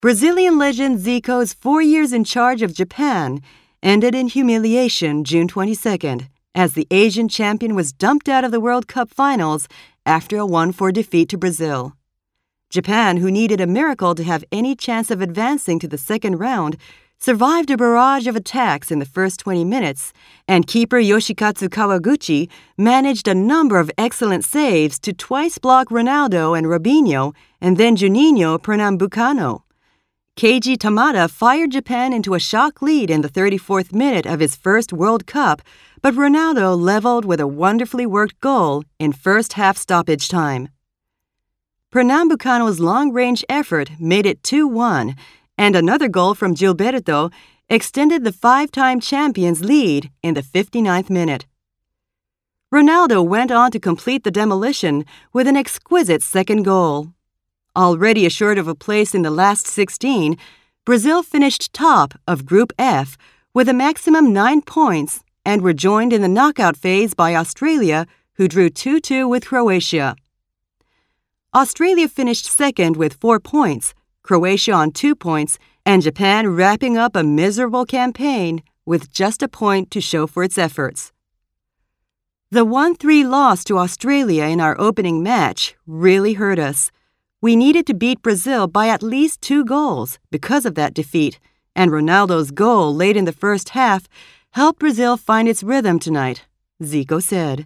Brazilian legend Zico's 4 years in charge of Japan ended in humiliation June 22nd, as the Asian champion was dumped out of the World Cup finals after a 1-4 defeat to Brazil. Japan, who needed a miracle to have any chance of advancing to the second round, survived a barrage of attacks in the first 20 minutes, and keeper Yoshikatsu Kawaguchi managed a number of excellent saves to twice block Ronaldo and Robinho, and then Juninho Pernambucano. Keiji Tamada fired Japan into a shock lead in the 34th minute of his first World Cup, but Ronaldo leveled with a wonderfully worked goal in first-half stoppage time. Pernambucano's long-range effort made it 2-1, and another goal from Gilberto extended the 5-time champions' lead in the 59th minute. Ronaldo went on to complete the demolition with an exquisite second goal. Already assured of a place in the last 16, Brazil finished top of Group F with a maximum 9 points and were joined in the knockout phase by Australia, who drew 2-2 with Croatia. Australia finished second with 4 points, Croatia on 2 points, and Japan wrapping up a miserable campaign with just a point to show for its efforts. The 1-3 loss to Australia in our opening match really hurt us. We needed to beat Brazil by at least 2 goals because of that defeat, and Ronaldo's goal late in the first half helped Brazil find its rhythm tonight, Zico said.